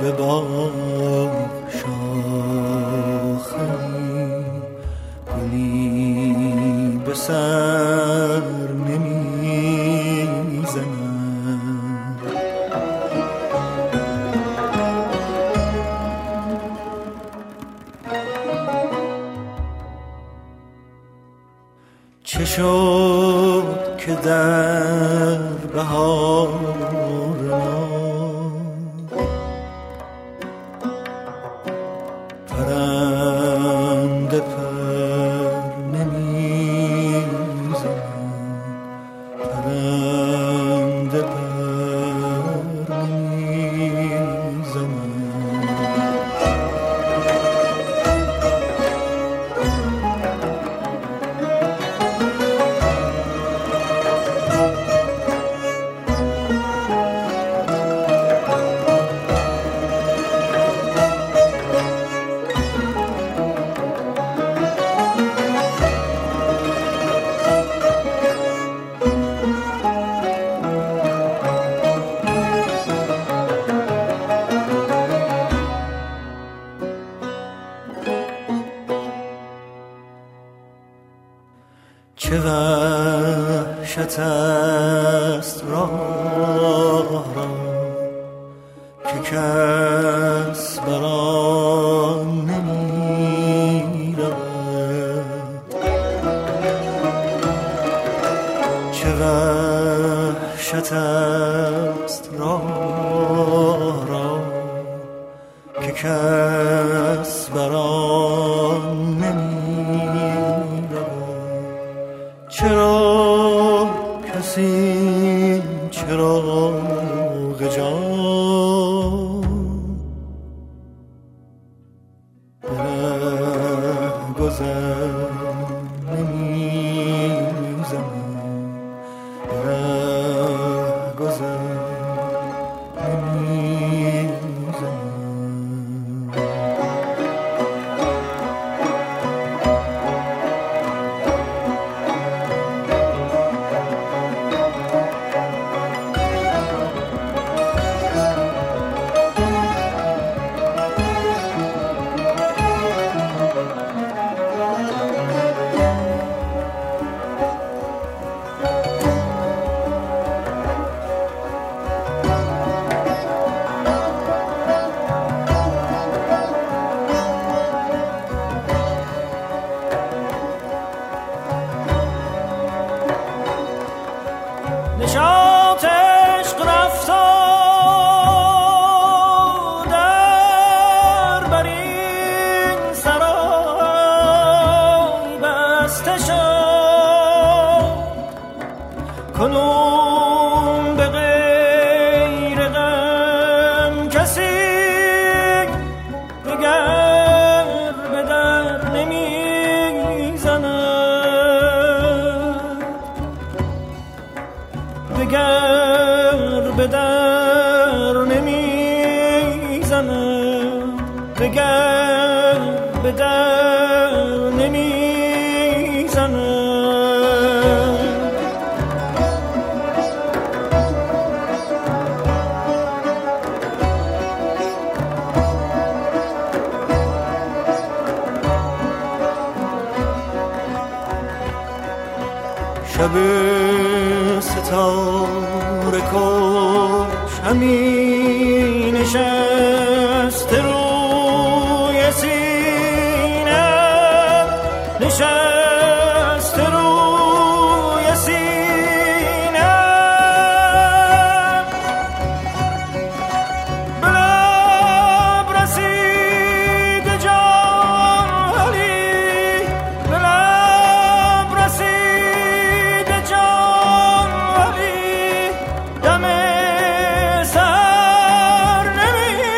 به باغ شاخه‌ای گلی به سر نمیزند. چه شد که در بهار ما پرنده پر نمیزند، پرنده پر نمیزند. چه وحشت است راه را که کس بر آن نمی رود. چه وحشت است راه را که کس بر آن نمی. چرا کسی چراغ جان به رهگذر نمی‌زند، به رهگذر نمی‌زند. نشاط عشق رفتار در بر این سرای بسته شد، کنون به غیر غم کسی دگر به در نمیزند، دگر به در نمیزند، دگر به در نمیزند. شب ستاره کش همی نشسته روی سینه، نشسته روی سینه. به لب رسید جان ولی، به لب رسید جان ولی، دم سر نمی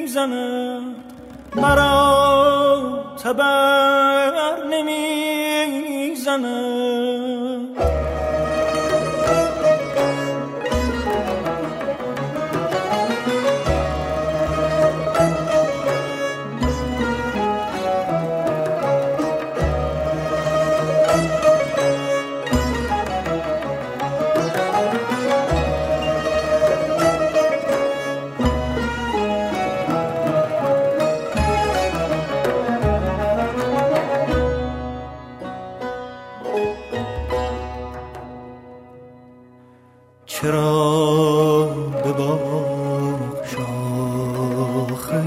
زند مرا تبر نمی زند. چرا به باغ شاخه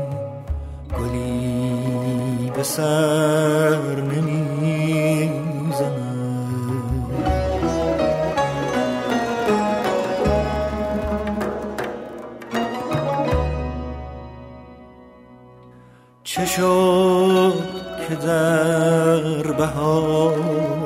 گلی به سر نمی زند؟ چه شد که در بهار